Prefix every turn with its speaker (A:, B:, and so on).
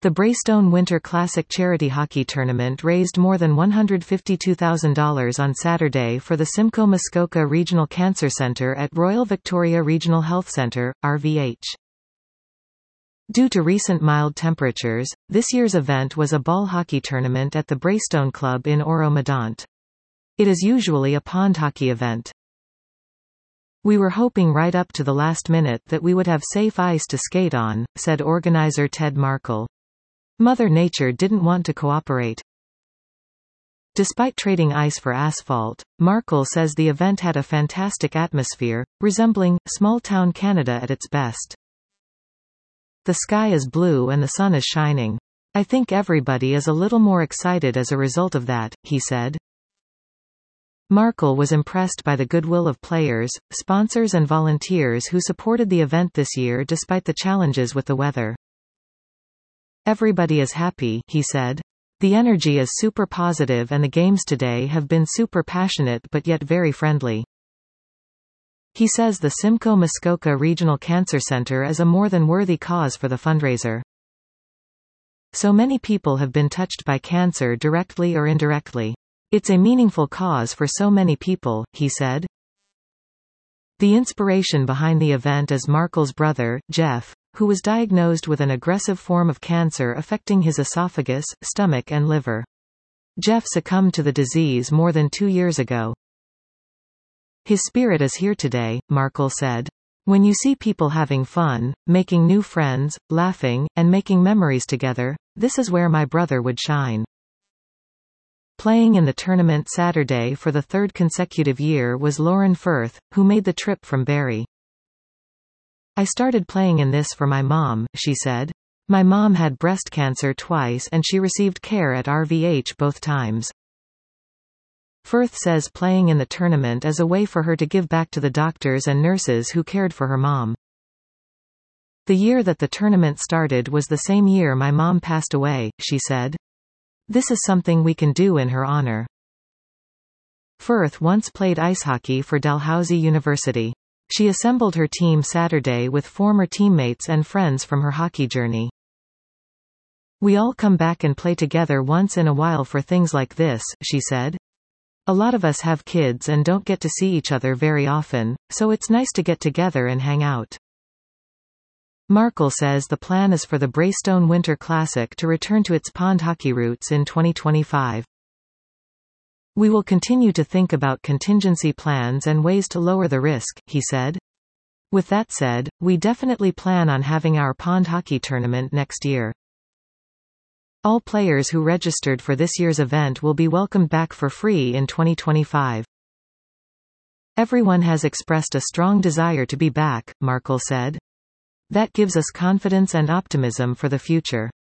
A: The Braystone Winter Classic charity hockey tournament raised more than $152,000 on Saturday for the Simcoe Muskoka Regional Cancer Center at Royal Victoria Regional Health Centre, RVH. Due to recent mild temperatures, this year's event was a ball hockey tournament at the Braystone Club in Oro-Medonte. It is usually a pond hockey event. "We were hoping right up to the last minute that we would have safe ice to skate on," said organizer Ted Markle. "Mother Nature didn't want to cooperate." Despite trading ice for asphalt, Markle says the event had a fantastic atmosphere, resembling small-town Canada at its best. "The sky is blue and the sun is shining. I think everybody is a little more excited as a result of that," he said. Markle was impressed by the goodwill of players, sponsors and volunteers who supported the event this year despite the challenges with the weather. "Everybody is happy," he said. "The energy is super positive and the games today have been super passionate but yet very friendly." He says the Simcoe Muskoka Regional Cancer Center is a more than worthy cause for the fundraiser. "So many people have been touched by cancer directly or indirectly. It's a meaningful cause for so many people," he said. The inspiration behind the event is Markle's brother, Jeff, who was diagnosed with an aggressive form of cancer affecting his esophagus, stomach and liver. Jeff succumbed to the disease more than 2 years ago. "His spirit is here today," Markle said. "When you see people having fun, making new friends, laughing, and making memories together, this is where my brother would shine." Playing in the tournament Saturday for the third consecutive year was Lauren Firth, who made the trip from Barrie. "I started playing in this for my mom," she said. "My mom had breast cancer twice and she received care at RVH both times." Firth says playing in the tournament is a way for her to give back to the doctors and nurses who cared for her mom. "The year that the tournament started was the same year my mom passed away," she said. "This is something we can do in her honor." Firth once played ice hockey for Dalhousie University. She assembled her team Saturday with former teammates and friends from her hockey journey. "We all come back and play together once in a while for things like this," she said. "A lot of us have kids and don't get to see each other very often, so it's nice to get together and hang out." Markle says the plan is for the Braystone Winter Classic to return to its pond hockey roots in 2025. "We will continue to think about contingency plans and ways to lower the risk," he said. "With that said, we definitely plan on having our pond hockey tournament next year." All players who registered for this year's event will be welcomed back for free in 2025. "Everyone has expressed a strong desire to be back," Markle said. "That gives us confidence and optimism for the future."